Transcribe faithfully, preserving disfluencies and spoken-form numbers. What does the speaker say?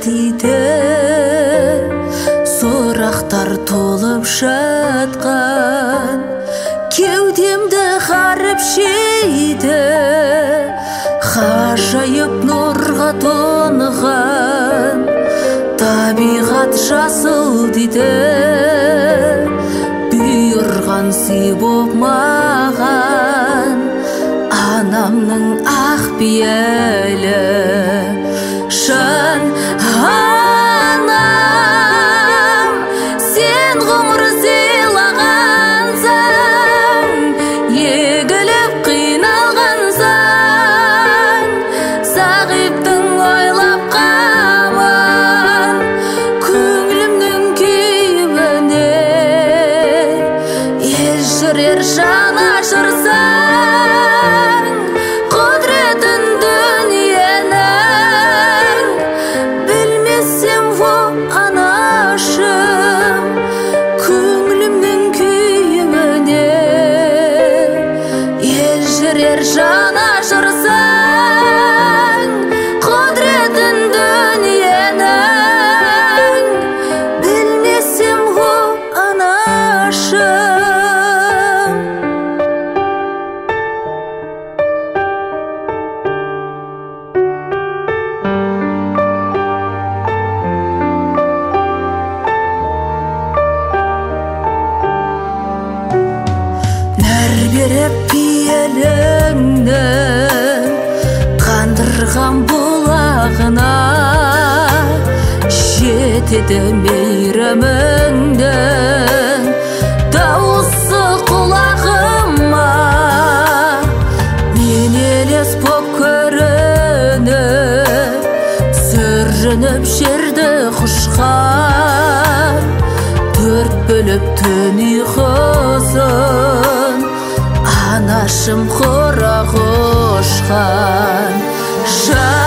дейді, сұрақтар толып жатқан, кеудемді қарып жейді, ғажайып нұрға тоныған табиғат жасыл дейді, бұйырған сый боп маған анамның ақ пиәлі. Шын анам, сен ғұмыр сыйлағансың, егіліп қиналғансың, сағиптың ойлап қамын көңілімнің күйбіне, ел жүрер жан ашырсың, құдіретін дүниенің, білмесем во анашым, көңілімнің күйбіне, ел жүрер жан ашырсың, құдіретін дүниенің, білмесем во анашым. Нәр беріп пиеліңнің қандырған бұлағына, жетеді мейіріміңнің дауысы құлағыма. Мен елес боп көрініп, сүрініп жерді құшқан, төрт бөліп түн ұйқысын анашым құра құшқан.